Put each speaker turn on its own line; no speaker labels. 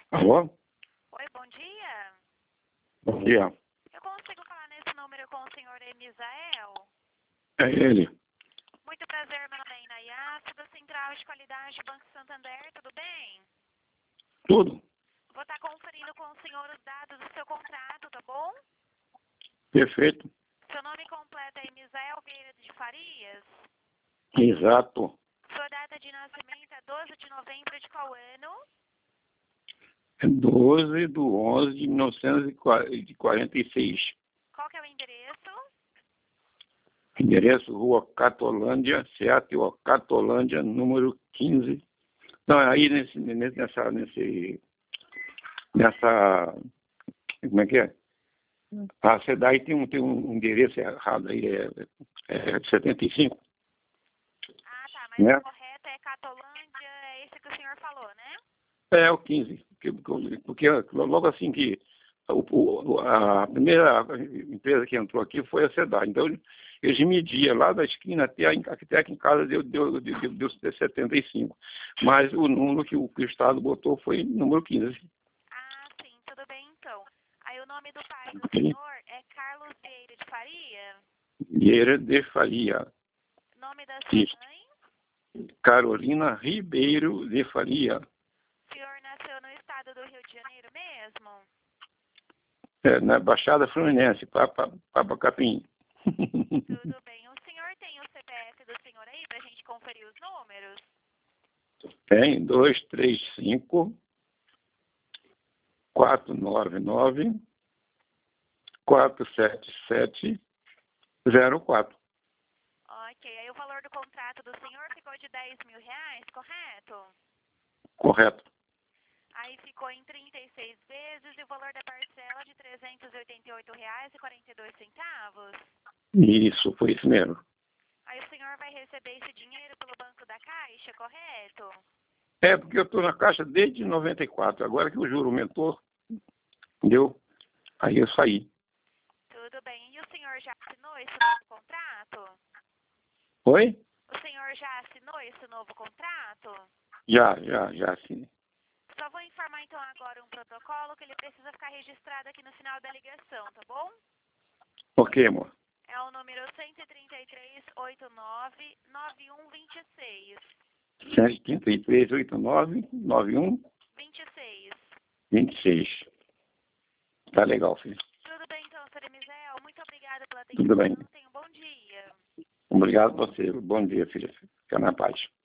Alô?
Oi, bom dia.
Bom dia.
Eu consigo falar nesse número com o senhor Emisael?
É ele.
Muito prazer, meu nome é Inayá, da Central de Qualidade Banco Santander, tudo bem?
Tudo.
Vou estar conferindo com o senhor os dados do seu contrato, tá bom?
Perfeito.
Seu nome completo é Emisael Vieira de Farias?
Exato.
Sua data de nascimento é 12 de novembro de qual ano?
É 12/11/1946.
Qual que é o endereço?
Endereço Rua Catolândia, Seattle, Catolândia, número 15. Não, aí nessa, como é que é? A SEDAI tem um endereço errado aí, é 75,
Ah, tá, mas
né?
o correto é Catolândia, é esse que o senhor falou, né?
É o 15, porque logo assim que a primeira empresa que entrou aqui foi a SEDAI. Então, eles mediam lá da esquina até aqui em casa deu 75. Mas o número que o Estado botou foi número 15.
Ah, sim, tudo bem então. Aí o nome do pai do senhor é Carlos Vieira de Faria?
Vieira de Faria.
Nome da sua
Isso.
mãe?
Carolina Ribeiro de Faria.
O senhor nasceu no estado do Rio de Janeiro mesmo?
Na Baixada Fluminense, Capim.
Tudo bem. O senhor tem o CPF do senhor aí pra gente conferir os números?
Tem 235 499 477 04.
Ok, aí o valor do contrato do senhor ficou de R$ 10.000, correto?
Correto.
Aí ficou em 36 vezes e o valor da parcela de R$ 388,42.
Isso, foi isso mesmo.
Aí o senhor vai receber esse dinheiro pelo Banco da Caixa, correto?
É, porque eu estou na Caixa desde 94. Agora que o juro aumentou, entendeu? Aí eu saí.
Tudo bem. E o senhor já assinou esse novo contrato?
Oi?
O senhor já assinou esse novo contrato?
Já, sim.
Só vou informar então agora um protocolo que ele precisa ficar registrado aqui no final da ligação, tá bom?
Ok, amor.
É o número 133-89-9126.
733 89 91
26.
26. Tá legal, filho.
Tudo bem então, Sr. Emisael. Muito obrigada pela
Tudo bem.
atenção. Tenha um bom dia.
Obrigado a você. Bom dia, filha. Fica na paz.